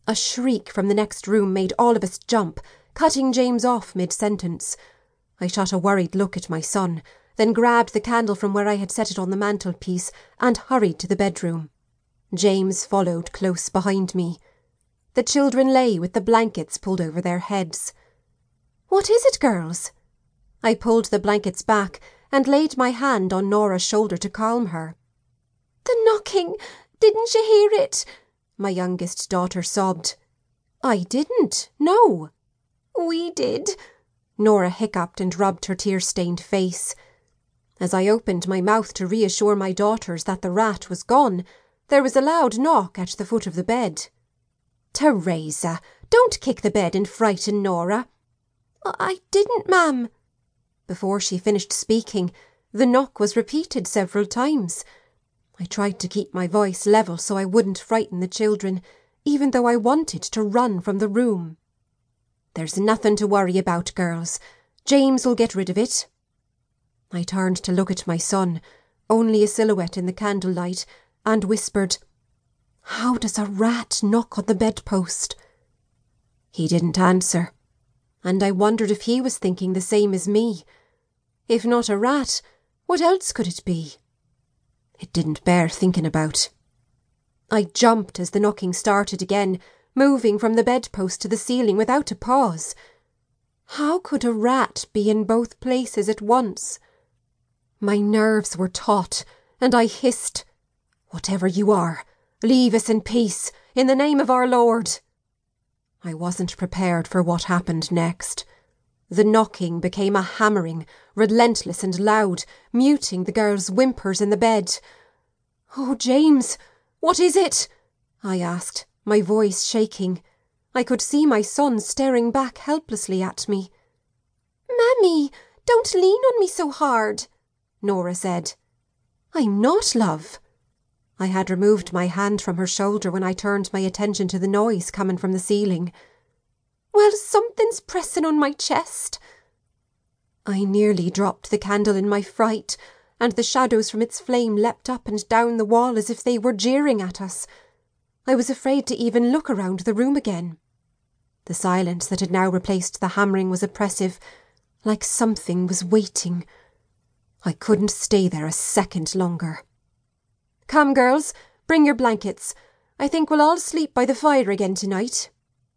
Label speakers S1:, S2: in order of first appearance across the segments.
S1: A shriek from the next room made all of us jump, cutting James off mid-sentence. I shot a worried look at my son, then grabbed the candle from where I had set it on the mantelpiece and hurried to the bedroom. James followed close behind me. The children lay with the blankets pulled over their heads. "What is it, girls?" I pulled the blankets back and laid my hand on Nora's shoulder to calm her. "The knocking! Didn't you hear it?" my youngest daughter sobbed. "I didn't, no." "We did." Nora hiccuped and rubbed her tear-stained face. As I opened my mouth to reassure my daughters that the rat was gone, there was a loud knock at the foot of the bed. "Teresa, don't kick the bed and frighten Nora." "I didn't, ma'am." Before she finished speaking, the knock was repeated several times. I tried to keep my voice level so I wouldn't frighten the children, even though I wanted to run from the room. "There's nothing to worry about, girls. James will get rid of it." I turned to look at my son, only a silhouette in the candlelight, and whispered, "How does a rat knock on the bedpost?" He didn't answer, and I wondered if he was thinking the same as me. If not a rat, what else could it be? It didn't bear thinking about. I jumped as the knocking started again, moving from the bedpost to the ceiling without a pause. How could a rat be in both places at once? My nerves were taut, and I hissed, "Whatever you are, leave us in peace, in the name of our Lord." I wasn't prepared for what happened next. The knocking became a hammering, relentless and loud, muting the girls' whimpers in the bed. "Oh, James, what is it?" I asked, my voice shaking. I could see my son staring back helplessly at me. "Mammy, don't lean on me so hard," Nora said. "I'm not, love." I had removed my hand from her shoulder when I turned my attention to the noise coming from the ceiling. "Well, something's pressing on my chest." I nearly dropped the candle in my fright, and the shadows from its flame leapt up and down the wall as if they were jeering at us. I was afraid to even look around the room again. The silence that had now replaced the hammering was oppressive, like something was waiting. I couldn't stay there a second longer. "Come, girls, bring your blankets. I think we'll all sleep by the fire again tonight."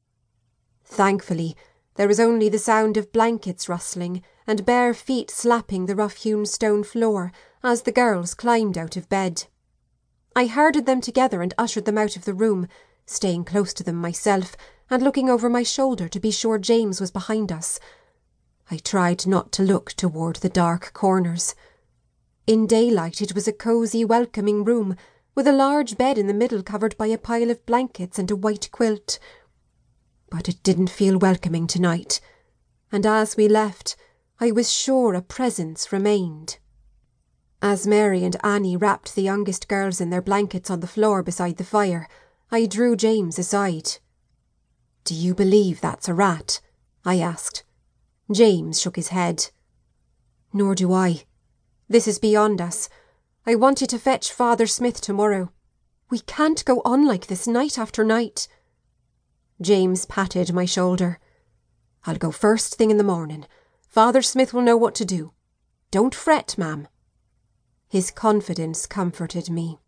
S1: Thankfully, there was only the sound of blankets rustling and bare feet slapping the rough-hewn stone floor as the girls climbed out of bed. I herded them together and ushered them out of the room, staying close to them myself and looking over my shoulder to be sure James was behind us. I tried not to look toward the dark corners. In daylight it was a cosy, welcoming room, with a large bed in the middle covered by a pile of blankets and a white quilt. But it didn't feel welcoming tonight, and as we left, I was sure a presence remained. As Mary and Annie wrapped the youngest girls in their blankets on the floor beside the fire, I drew James aside. "Do you believe that's a rat?" I asked. James shook his head. "Nor do I. This is beyond us. I want you to fetch Father Smith tomorrow. We can't go on like this night after night." James patted my shoulder. "I'll go first thing in the morning. Father Smith will know what to do. Don't fret, ma'am." His confidence comforted me.